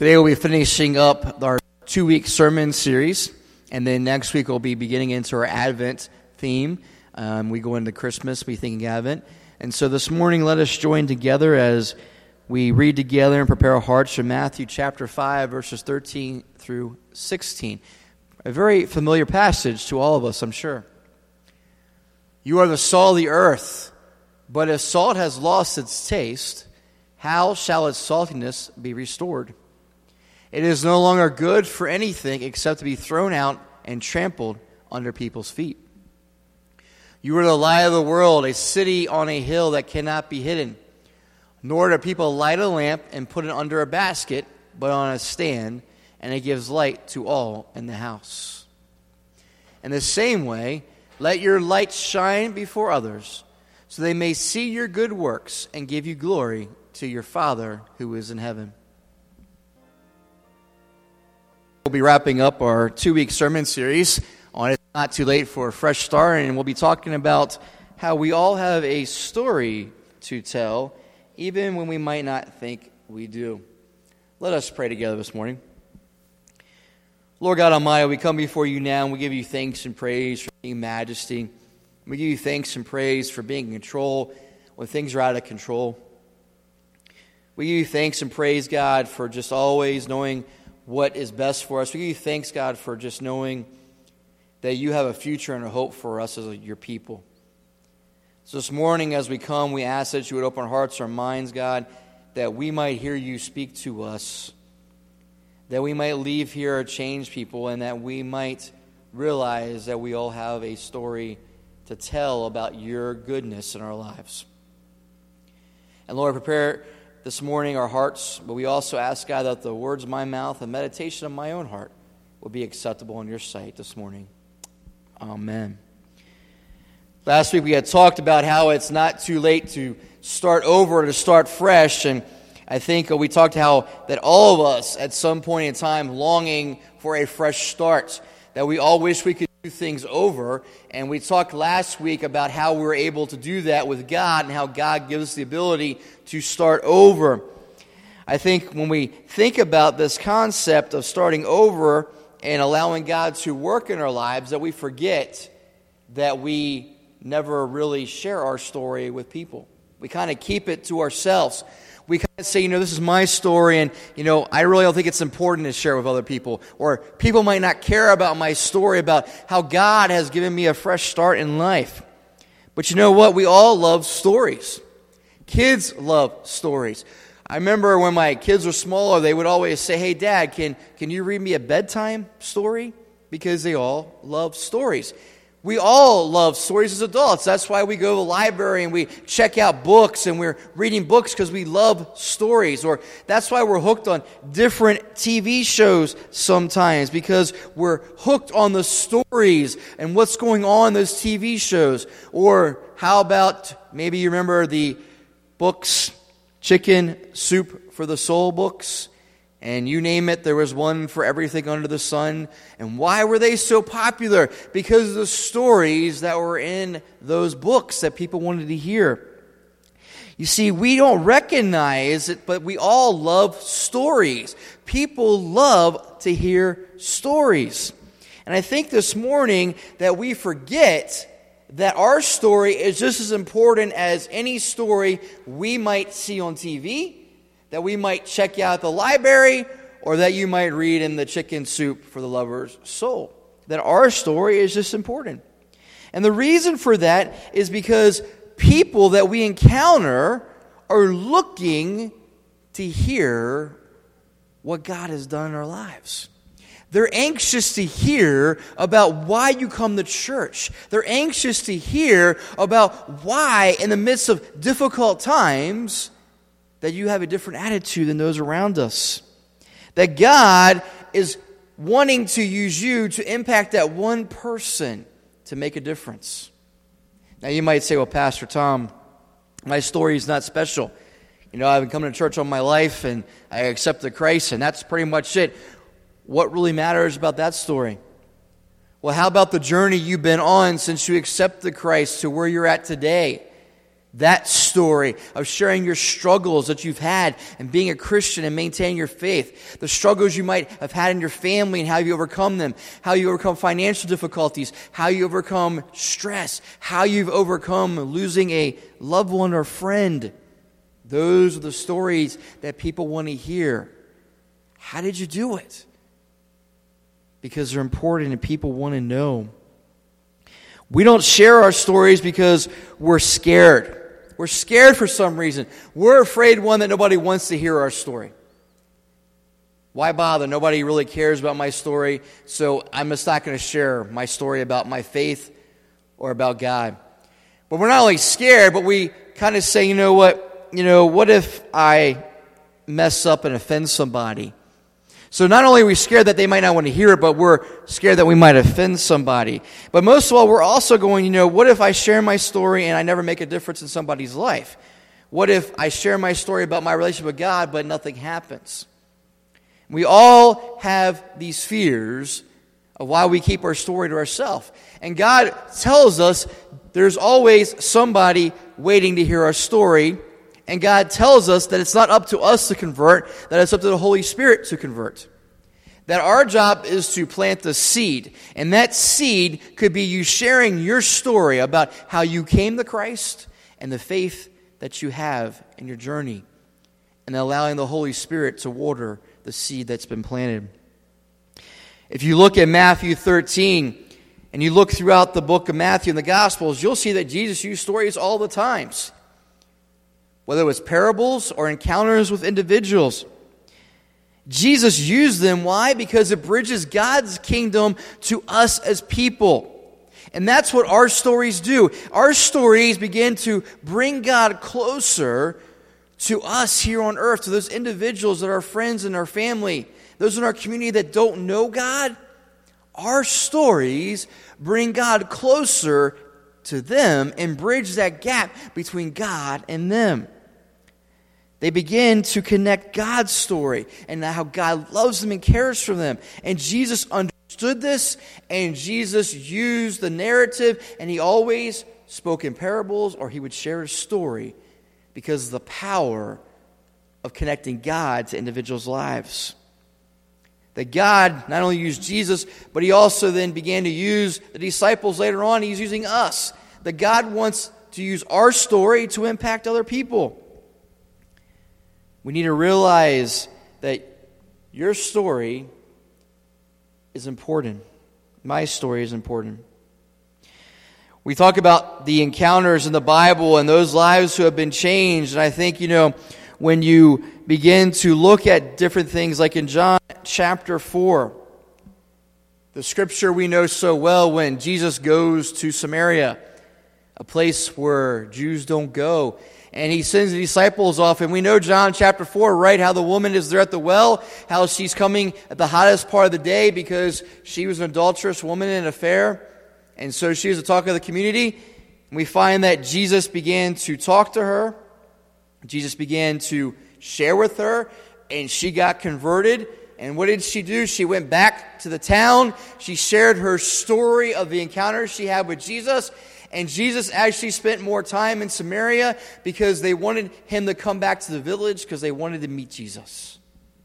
Today we'll be finishing up our 2-week sermon series, and then next week we'll be beginning into our Advent theme. We go into Christmas, we thinking Advent. And so this morning, let us join together as we read together and prepare our hearts from Matthew chapter 5, verses 13 through 16. A very familiar passage to all of us, I'm sure. You are the salt of the earth, but if salt has lost its taste, how shall its saltiness be restored? It is no longer good for anything except to be thrown out and trampled under people's feet. You are the light of the world, a city on a hill that cannot be hidden. Nor do people light a lamp and put it under a basket, but on a stand, and it gives light to all in the house. In the same way, let your light shine before others, so they may see your good works and give you glory to your Father who is in heaven. We'll be wrapping up our 2-week sermon series on It's Not Too Late for a Fresh Start, and we'll be talking about how we all have a story to tell, even when we might not think we do. Let us pray together this morning. Lord God Almighty, we come before you now, and we give you thanks and praise for being majesty. We give you thanks and praise for being in control when things are out of control. We give you thanks and praise, God, for just always knowing what is best for us. We give you thanks, God, for just knowing that you have a future and a hope for us as your people. So this morning as we come, we ask that you would open our hearts, our minds, God, that we might hear you speak to us, that we might leave here a changed people, and that we might realize that we all have a story to tell about your goodness in our lives. And Lord, prepare this morning our hearts, but we also ask, God, that the words of my mouth and meditation of my own heart will be acceptable in your sight this morning. Amen. Last week we had talked about how it's not too late to start over, to start fresh, and I think we talked how that all of us at some point in time longing for a fresh start, that we all wish we could do things over, and we talked last week about how we were able to do that with God and how God gives us the ability to start over. I think when we think about this concept of starting over and allowing God to work in our lives, that we forget that we never really share our story with people. We kind of keep it to ourselves. We kind of say, this is my story, and, I really don't think it's important to share with other people. Or people might not care about my story, about how God has given me a fresh start in life. But you know what? We all love stories. Kids love stories. I remember when my kids were smaller, they would always say, "Hey, Dad, can you read me a bedtime story?" Because they all love stories. We all love stories as adults. That's why we go to the library and we check out books and we're reading books because we love stories. Or that's why we're hooked on different TV shows sometimes, because we're hooked on the stories and what's going on in those TV shows. Or how about, maybe you remember the books, Chicken Soup for the Soul books? And you name it, there was one for everything under the sun. And why were they so popular? Because of the stories that were in those books that people wanted to hear. You see, we don't recognize it, but we all love stories. People love to hear stories. And I think this morning that we forget that our story is just as important as any story we might see on TV, that we might check out at the library, or that you might read in the Chicken Soup for the Lover's Soul. That our story is just important. And the reason for that is because people that we encounter are looking to hear what God has done in our lives. They're anxious to hear about why you come to church. They're anxious to hear about why, in the midst of difficult times, that you have a different attitude than those around us. That God is wanting to use you to impact that one person to make a difference. Now you might say, "Well, Pastor Tom, my story is not special. I've been coming to church all my life and I accepted Christ and that's pretty much it." What really matters about that story? Well, how about the journey you've been on since you accepted Christ to where you're at today? That story of sharing your struggles that you've had and being a Christian and maintaining your faith. The struggles you might have had in your family and how you overcome them. How you overcome financial difficulties. How you overcome stress. How you've overcome losing a loved one or friend. Those are the stories that people want to hear. How did you do it? Because they're important and people want to know. We don't share our stories because we're scared. We're scared for some reason. We're afraid, one, that nobody wants to hear our story. Why bother? Nobody really cares about my story, so I'm just not going to share my story about my faith or about God. But we're not only scared, but we kind of say, what if I mess up and offend somebody? So not only are we scared that they might not want to hear it, but we're scared that we might offend somebody. But most of all, we're also going, what if I share my story and I never make a difference in somebody's life? What if I share my story about my relationship with God, but nothing happens? We all have these fears of why we keep our story to ourselves. And God tells us there's always somebody waiting to hear our story. And God tells us that it's not up to us to convert, that it's up to the Holy Spirit to convert. That our job is to plant the seed. And that seed could be you sharing your story about how you came to Christ and the faith that you have in your journey. And allowing the Holy Spirit to water the seed that's been planted. If you look at Matthew 13, and you look throughout the book of Matthew and the Gospels, you'll see that Jesus used stories all the times. Whether it was parables or encounters with individuals. Jesus used them. Why? Because it bridges God's kingdom to us as people. And that's what our stories do. Our stories begin to bring God closer to us here on earth, to those individuals that are friends and our family, those in our community that don't know God. Our stories bring God closer to them and bridge that gap between God and them. They begin to connect God's story and how God loves them and cares for them. And Jesus understood this, and Jesus used the narrative, and he always spoke in parables or he would share a story because of the power of connecting God to individuals' lives. That God not only used Jesus, but he also then began to use the disciples later on. He's using us. That God wants to use our story to impact other people. We need to realize that your story is important. My story is important. We talk about the encounters in the Bible and those lives who have been changed. And I think, when you begin to look at different things, like in John chapter 4, the scripture we know so well, when Jesus goes to Samaria, a place where Jews don't go, and he sends the disciples off. And we know John chapter 4, right? How the woman is there at the well, how she's coming at the hottest part of the day because she was an adulterous woman in an affair. And so she was the talk of the community. And we find that Jesus began to talk to her. Jesus began to share with her, and she got converted. And what did she do? She went back to the town. She shared her story of the encounter she had with Jesus. And Jesus actually spent more time in Samaria because they wanted him to come back to the village because they wanted to meet Jesus.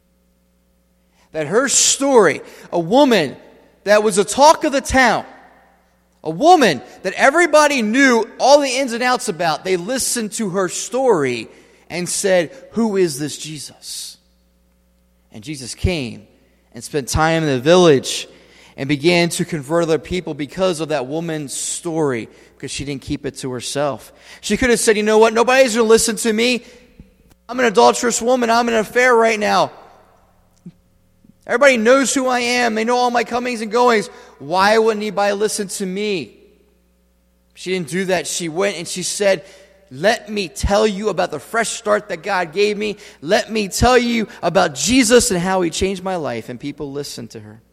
That her story, a woman that was the talk of the town, a woman that everybody knew all the ins and outs about, they listened to her story and said, "Who is this Jesus?" And Jesus came and spent time in the village and began to convert other people because of that woman's story, because she didn't keep it to herself. She could have said, "You know what? Nobody's going to listen to me. I'm an adulterous woman. I'm in an affair right now. Everybody knows who I am. They know all my comings and goings. Why wouldn't anybody listen to me?" She didn't do that. She went and she said, "Let me tell you about the fresh start that God gave me. Let me tell you about Jesus and how he changed my life." And people listened to her.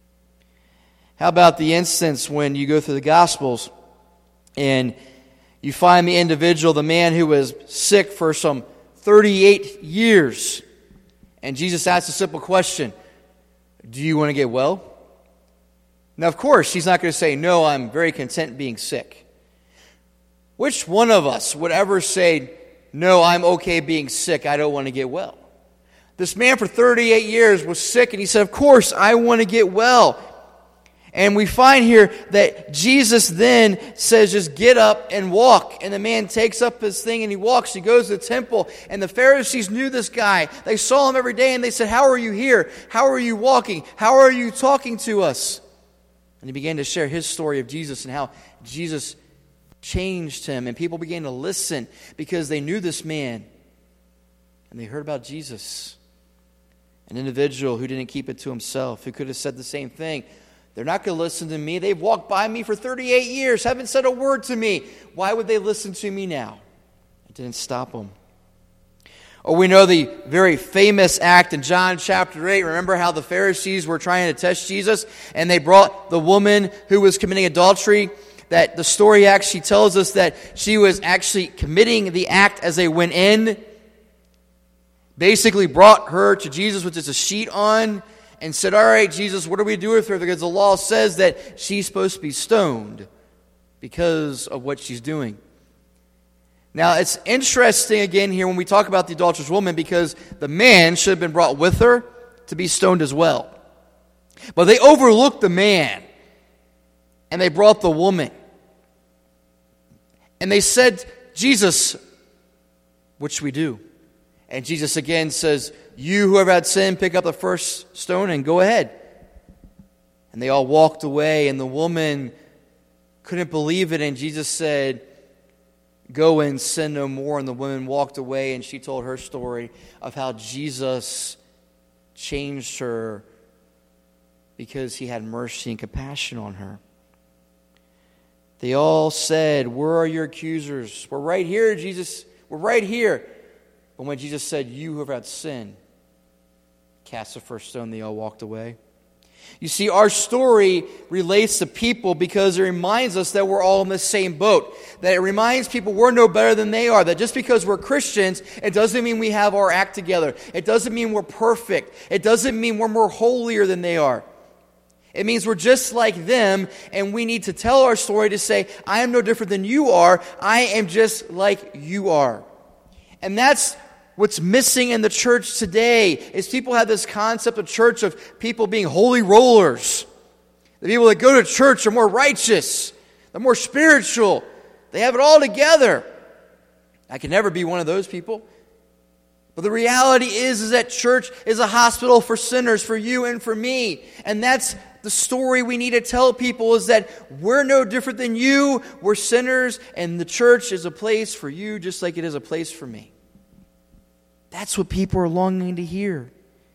How about the instance when you go through the Gospels and you find the individual, the man who was sick for some 38 years. And Jesus asked a simple question: "Do you want to get well?" Now, of course, she's not going to say, "No, I'm very content being sick." Which one of us would ever say, no, I'm okay being sick, I don't want to get well? This man for 38 years was sick, and he said, of course, I want to get well. And we find here that Jesus then says, just get up and walk. And the man takes up his thing and he walks. He goes to the temple. And the Pharisees knew this guy. They saw him every day and they said, how are you here? How are you walking? How are you talking to us? And he began to share his story of Jesus and how Jesus changed him. And people began to listen because they knew this man. And they heard about Jesus. An individual who didn't keep it to himself, who could have said the same thing. They're not going to listen to me. They've walked by me for 38 years, haven't said a word to me. Why would they listen to me now? It didn't stop them. Or we know the very famous act in John chapter 8. Remember how the Pharisees were trying to test Jesus, and they brought the woman who was committing adultery. That the story actually tells us that she was actually committing the act as they went in. Basically brought her to Jesus with just a sheet on, and said, all right, Jesus, what do we do with her? Because the law says that she's supposed to be stoned because of what she's doing. Now, it's interesting again here when we talk about the adulterous woman, because the man should have been brought with her to be stoned as well. But they overlooked the man, and they brought the woman. And they said, Jesus, what should we do? And Jesus again says, you, whoever had sinned, pick up the first stone and go ahead. And they all walked away, and the woman couldn't believe it. And Jesus said, go and sin no more. And the woman walked away, and she told her story of how Jesus changed her because he had mercy and compassion on her. They all said, where are your accusers? We're right here, Jesus. We're right here. But when Jesus said, you who have had sin, cast the first stone, they all walked away. You see, our story relates to people because it reminds us that we're all in the same boat. That it reminds people we're no better than they are. That just because we're Christians, it doesn't mean we have our act together. It doesn't mean we're perfect. It doesn't mean we're more holier than they are. It means we're just like them, and we need to tell our story to say, I am no different than you are. I am just like you are. And that's what's missing in the church today, is people have this concept of church of people being holy rollers. The people that go to church are more righteous. They're more spiritual. They have it all together. I can never be one of those people. But the reality is that church is a hospital for sinners, for you and for me. And that's the story we need to tell people, is that we're no different than you. We're sinners, and the church is a place for you just like it is a place for me. That's what people are longing to hear.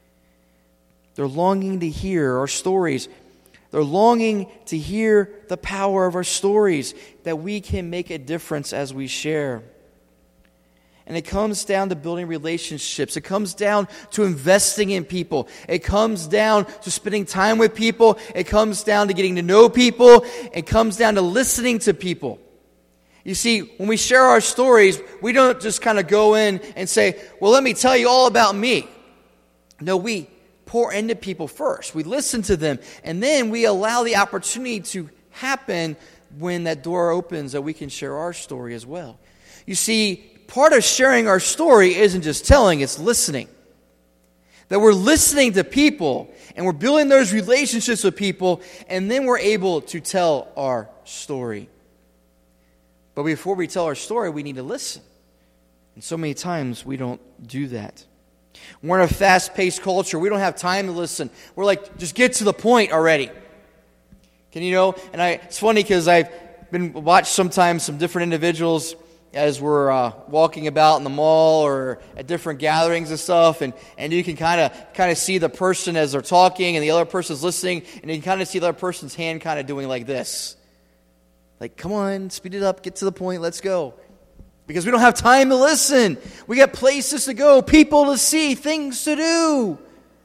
They're longing to hear our stories. They're longing to hear the power of our stories, that we can make a difference as we share. And it comes down to building relationships. It comes down to investing in people. It comes down to spending time with people. It comes down to getting to know people. It comes down to listening to people. You see, when we share our stories, we don't just kind of go in and say, well, let me tell you all about me. No, we pour into people first. We listen to them, and then we allow the opportunity to happen when that door opens, that we can share our story as well. You see, part of sharing our story isn't just telling, it's listening. That we're listening to people, and we're building those relationships with people, and then we're able to tell our story. But before we tell our story, we need to listen. And so many times we don't do that. We're in a fast-paced culture. We don't have time to listen. We're like, just get to the point already. And it's funny because I've been watched sometimes some different individuals as we're walking about in the mall or at different gatherings and stuff, and you can kind of see the person as they're talking, and the other person's listening, and you can kind of see the other person's hand kind of doing like this. Like, come on, speed it up, get to the point, let's go. Because we don't have time to listen. We got places to go, people to see, things to do.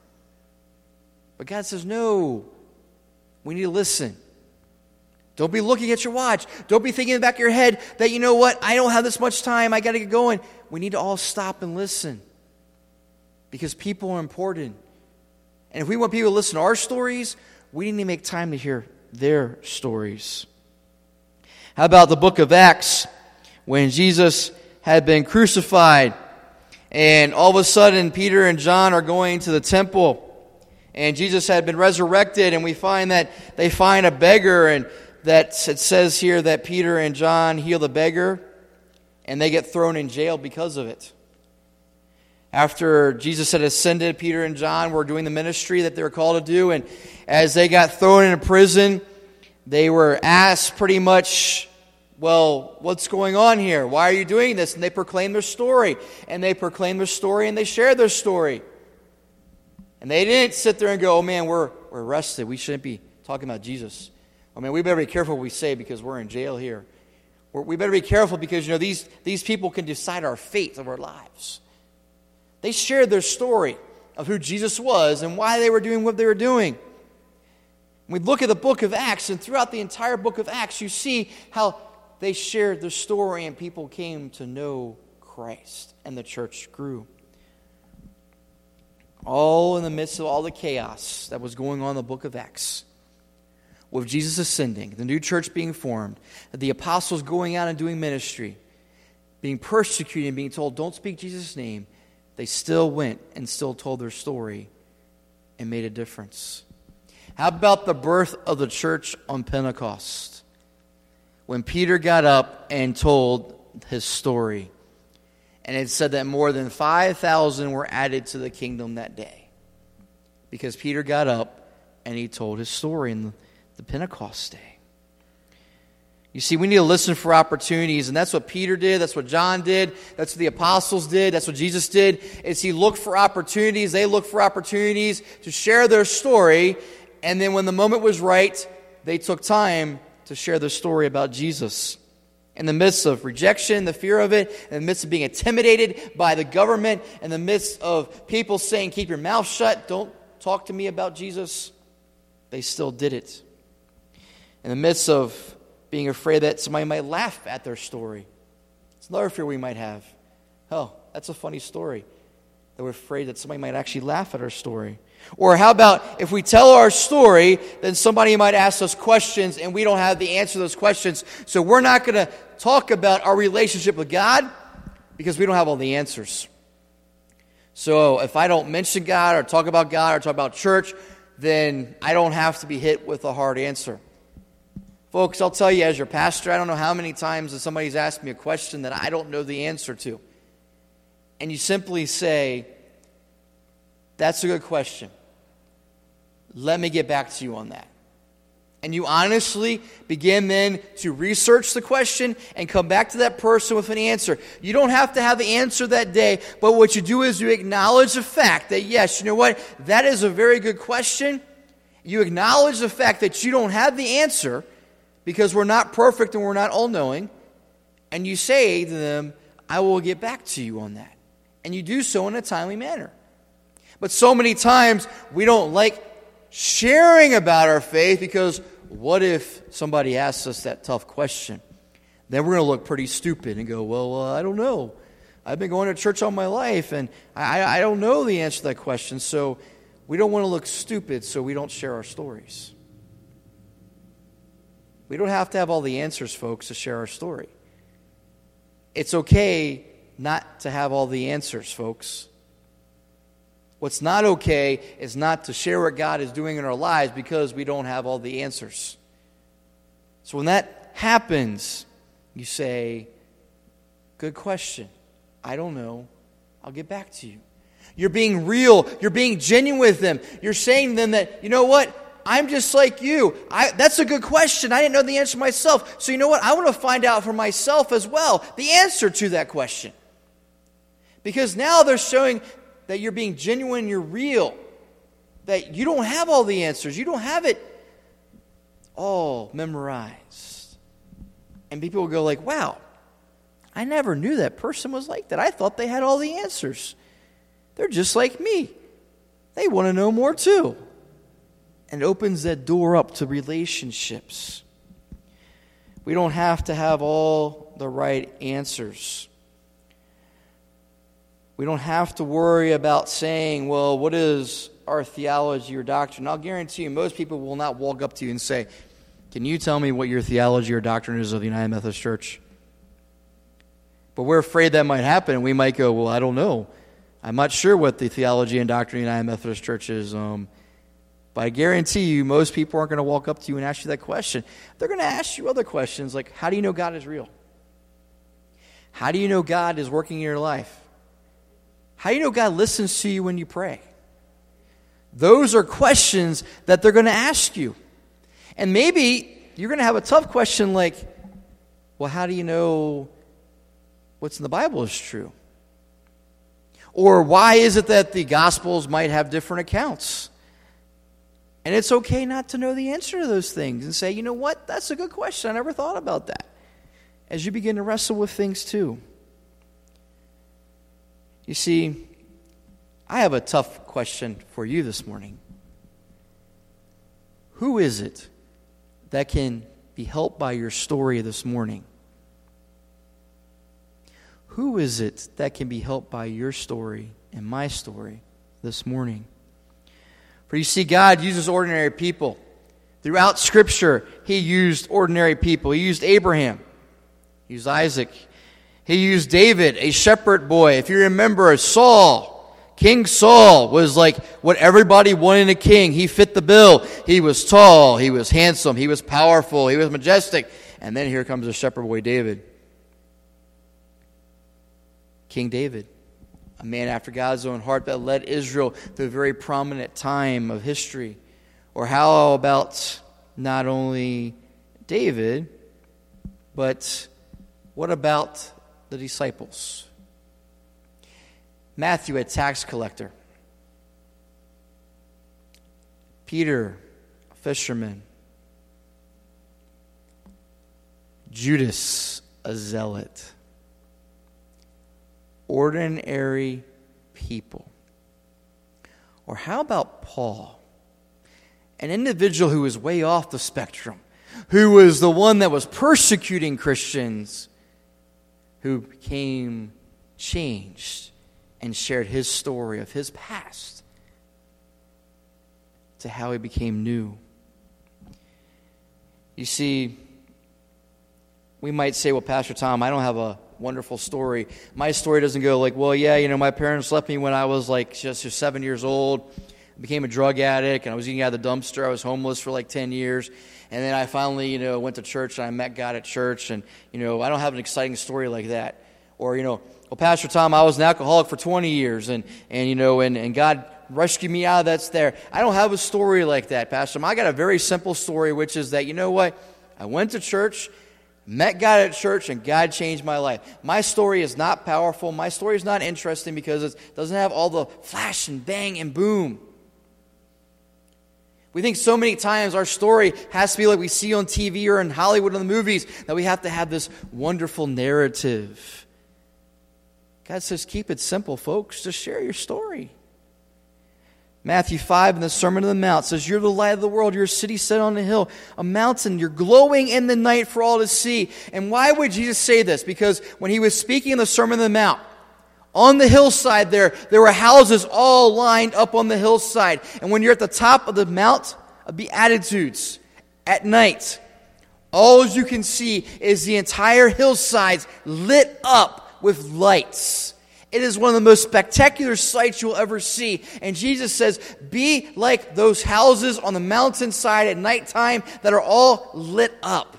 But God says, no, we need to listen. Don't be looking at your watch. Don't be thinking in the back of your head that, you know what, I don't have this much time, I got to get going. We need to all stop and listen. Because people are important. And if we want people to listen to our stories, we need to make time to hear their stories. How about the book of Acts? when Jesus had been crucified. And all of a sudden, Peter and John are going to the temple. And Jesus had been resurrected, and we find that they find a beggar, and that it says here that Peter and John heal the beggar, and they get thrown in jail because of it. After Jesus had ascended, Peter and John were doing the ministry that they were called to do, and as they got thrown into prison, they were asked pretty much, well, what's going on here? Why are you doing this? And they proclaimed their story, and they proclaimed their story, and they shared their story. And they didn't sit there and go, oh man, we're arrested. We shouldn't be talking about Jesus. Oh man, we better be careful what we say because we're in jail here. We better be careful because, these people can decide our fate of our lives. They shared their story of who Jesus was and why they were doing what they were doing. We look at the book of Acts, and throughout the entire book of Acts, you see how they shared their story and people came to know Christ and the church grew. All in the midst of all the chaos that was going on in the book of Acts. With Jesus ascending, the new church being formed, the apostles going out and doing ministry, being persecuted and being told, don't speak Jesus' name, they still went and still told their story and made a difference. How about the birth of the church on Pentecost? When Peter got up and told his story, and it said that more than 5,000 were added to the kingdom that day. Because Peter got up and he told his story in the Pentecost day. You see, we need to listen for opportunities, and that's what Peter did, that's what John did, that's what the apostles did, that's what Jesus did, is he looked for opportunities, they looked for opportunities to share their story, and then when the moment was right, they took time to share their story about Jesus. In the midst of rejection, the fear of it, in the midst of being intimidated by the government, in the midst of people saying, keep your mouth shut, don't talk to me about Jesus, they still did it. In the midst of being afraid that somebody might laugh at their story. It's another fear we might have. Oh, that's a funny story. That we're afraid that somebody might actually laugh at our story. Or how about if we tell our story, then somebody might ask us questions and we don't have the answer to those questions. So we're not going to talk about our relationship with God because we don't have all the answers. So if I don't mention God or talk about God or talk about church, then I don't have to be hit with a hard answer. Folks, I'll tell you as your pastor, I don't know how many times that somebody's asked me a question that I don't know the answer to. And you simply say, that's a good question. Let me get back to you on that. And you honestly begin then to research the question and come back to that person with an answer. You don't have to have the answer that day, but what you do is you acknowledge the fact that, yes, you know what, that is a very good question. You acknowledge the fact that you don't have the answer because we're not perfect and we're not all-knowing. And you say to them, I will get back to you on that. And you do so in a timely manner. But so many times we don't like sharing about our faith because what if somebody asks us that tough question? Then we're going to look pretty stupid and go, well, I don't know. I've been going to church all my life and I don't know the answer to that question. So we don't want to look stupid, so we don't share our stories. We don't have to have all the answers, folks, to share our story. It's okay not to have all the answers, folks. What's not okay is not to share what God is doing in our lives because we don't have all the answers. So when that happens, you say, good question. I don't know. I'll get back to you. You're being real. You're being genuine with them. You're saying to them that, you know what? I'm just like you. That's a good question. I didn't know the answer myself. So you know what? I want to find out for myself as well the answer to that question. Because now they're showing that you're being genuine, you're real. That you don't have all the answers. You don't have it all memorized. And people will go like, wow, I never knew that person was like that. I thought they had all the answers. They're just like me. They want to know more too. And it opens that door up to relationships. We don't have to have all the right answers. We don't have to worry about saying, well, what is our theology or doctrine? I'll guarantee you most people will not walk up to you and say, can you tell me what your theology or doctrine is of the United Methodist Church? But we're afraid that might happen, and we might go, well, I don't know. I'm not sure what the theology and doctrine of the United Methodist Church is. But I guarantee you, most people aren't going to walk up to you and ask you that question. They're going to ask you other questions like, how do you know God is real? How do you know God is working in your life? How do you know God listens to you when you pray? Those are questions that they're going to ask you. And maybe you're going to have a tough question like, well, how do you know what's in the Bible is true? Or why is it that the Gospels might have different accounts? And it's okay not to know the answer to those things and say, you know what, that's a good question. I never thought about that. As you begin to wrestle with things too. You see, I have a tough question for you this morning. Who is it that can be helped by your story this morning? Who is it that can be helped by your story and my story this morning? For you see, God uses ordinary people. Throughout Scripture, He used ordinary people. He used Abraham. He used Isaac. He used David, a shepherd boy. If you remember, Saul, King Saul was like what everybody wanted in a king. He fit the bill. He was tall. He was handsome. He was powerful. He was majestic. And then here comes the shepherd boy David. King David, a man after God's own heart that led Israel through a very prominent time of history. Or how about not only David, but what about the disciples? Matthew, a tax collector. Peter, a fisherman. Judas, a zealot. Ordinary people. Or how about Paul? An individual who was way off the spectrum, who was the one that was persecuting Christians, who became changed and shared his story of his past to how he became new. You see, we might say, well, Pastor Tom, I don't have a wonderful story. My story doesn't go like, well, yeah, my parents left me when I was like just 7 years old. I became a drug addict, and I was eating out of the dumpster. I was homeless for like 10 years. And then I finally, went to church, and I met God at church. And, I don't have an exciting story like that. Or, well, Pastor Tom, I was an alcoholic for 20 years, and God rescued me out of that's there. I don't have a story like that, Pastor Tom. I got a very simple story, which is that, I went to church, met God at church, and God changed my life. My story is not powerful. My story is not interesting because it doesn't have all the flash and bang and boom. We think so many times our story has to be like we see on TV or in Hollywood in the movies, that we have to have this wonderful narrative. God says, keep it simple, folks. Just share your story. Matthew 5 in the Sermon on the Mount says, you're the light of the world. You're a city set on a hill, a mountain. You're glowing in the night for all to see. And why would Jesus say this? Because when he was speaking in the Sermon on the Mount, on the hillside there were houses all lined up on the hillside. And when you're at the top of the Mount of Beatitudes at night, all you can see is the entire hillsides lit up with lights. It is one of the most spectacular sights you'll ever see. And Jesus says, be like those houses on the mountainside at nighttime that are all lit up.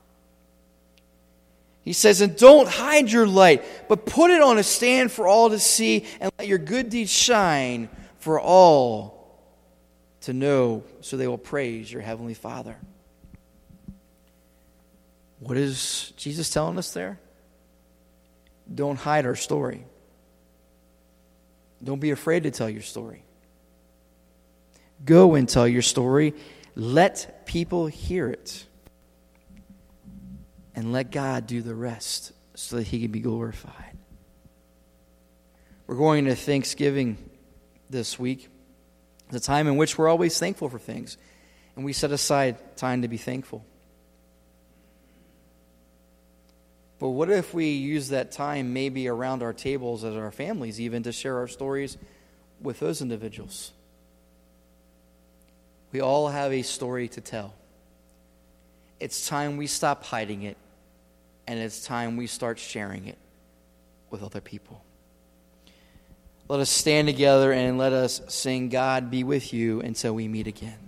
He says, and don't hide your light, but put it on a stand for all to see, and let your good deeds shine for all to know, so they will praise your heavenly Father. What is Jesus telling us there? Don't hide our story. Don't be afraid to tell your story. Go and tell your story. Let people hear it. And let God do the rest so that He can be glorified. We're going to Thanksgiving this week. It's a time in which we're always thankful for things. And we set aside time to be thankful. But what if we use that time maybe around our tables as our families even to share our stories with those individuals? We all have a story to tell. It's time we stop hiding it, and it's time we start sharing it with other people. Let us stand together and let us sing, God be with you, until we meet again.